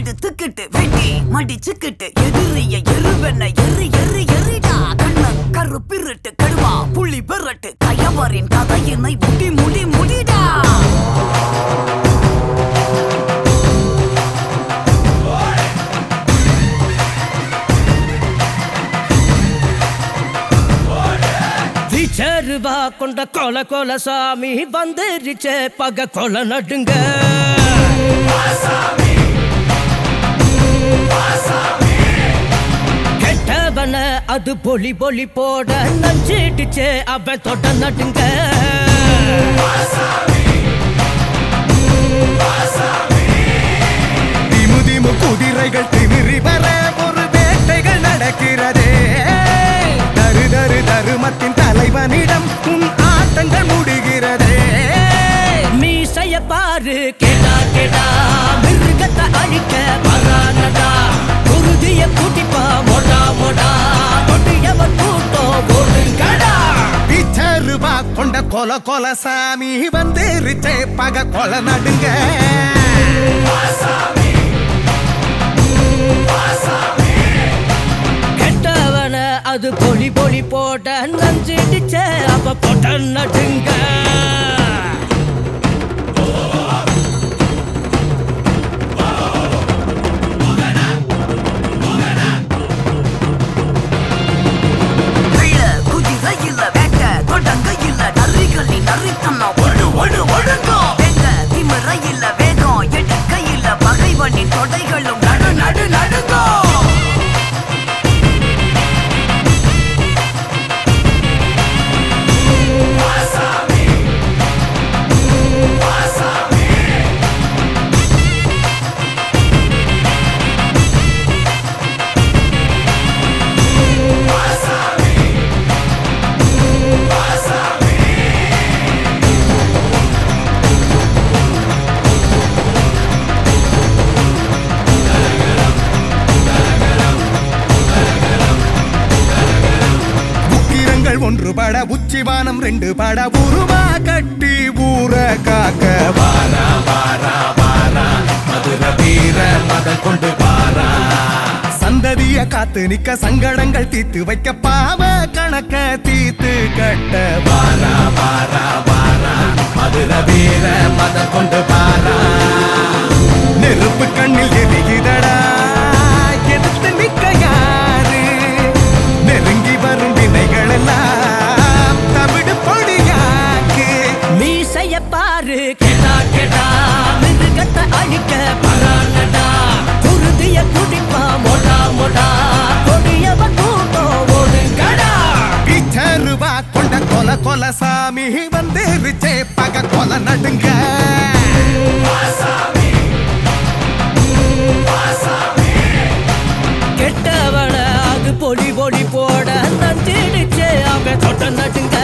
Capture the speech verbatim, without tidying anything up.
எடுத்துக்கிட்டு வெட்டி மடிச்சுக்கிட்டு எதிரிய எருவென்ன எரி எரி எரிடா கண்ண கருப்பிரட்டு கடுவா புள்ளி பெறட்டு கயவரின் கதையினை முடி முடி முடிடா வீச்சருவா கொண்ட கொல கொல சாமி வந்துருச்சே பக கொல நடுங்க கெட்டவன அது பொலி பொலி போட நஞ்சிடுச்சே அவன் தொட நடுங்க திமு திமு குதிரைகள் திமிரி வர ஒரு வேட்டைகள் நடக்கிறதே தரு தரு தருமத்தின் தலைவனிடம் உன் ஆட்டங்கள் முடிகிறதே மீசைய பாரு கேடா கேடா மிருகத்தை அழிக்க வரானடா குருதிய கூட்டிப்பா மொடா மொடா கொடியவன் கூட்டம் ஓடுங்கடா பிச்சருவா கொண்ட கொல கொல சாமி வந்துருச்சே பக கொல நடுங்க கெட்டவன அது பொலி பொலி போட்ட நஞ்சிடுச்சே அவ போட்ட நடுங்க குதிரையில வேட்ட தொடங்க இல்ல நரிகளின் நரித்தனம் ஒழு ஒழு ஒழுங்கோ எங்க திமிரையில வேகம் எடுக்கையில பகைவனின் தொடைகளும் நடு நடு நடுங்கோ ஒன்று பட உச்சிவானம் ரெண்டு பட உருவா கட்டி ஊர காக்க வாரா வாரா வாரா மதுர வீர மத கொண்டு வாரா சந்ததிய காத்து நிக்க சங்கடங்கள் தீத்து வைக்க பாவ கணக்க தீத்து கட்ட வாரா வாரா வாரா மதுர வீர மத கொண்டு வாரா நெருப்பு கண்ணில் எரிகிறடா எதிர்த்து நிக்க யாரு நெருங்கி வரும் வினைகள் எல்லாம் தமிழ் பொடியாக்கு மீசைய பாரு கேட்டா கேட்டா மிருகத்தை அழிக்க பரானடா குருதிய குடிப்பா மொடா மொடா கொடியவ கூட்டம் ஓடுங்கடா பிச்சருவா கொண்ட கொல கொல சாமி வந்துருச்சே பக கொல நடுங்க கெட்டவன அது பொடி பொடி போட நஞ்சிடுச்சே அவன் தொட்ட நடுங்க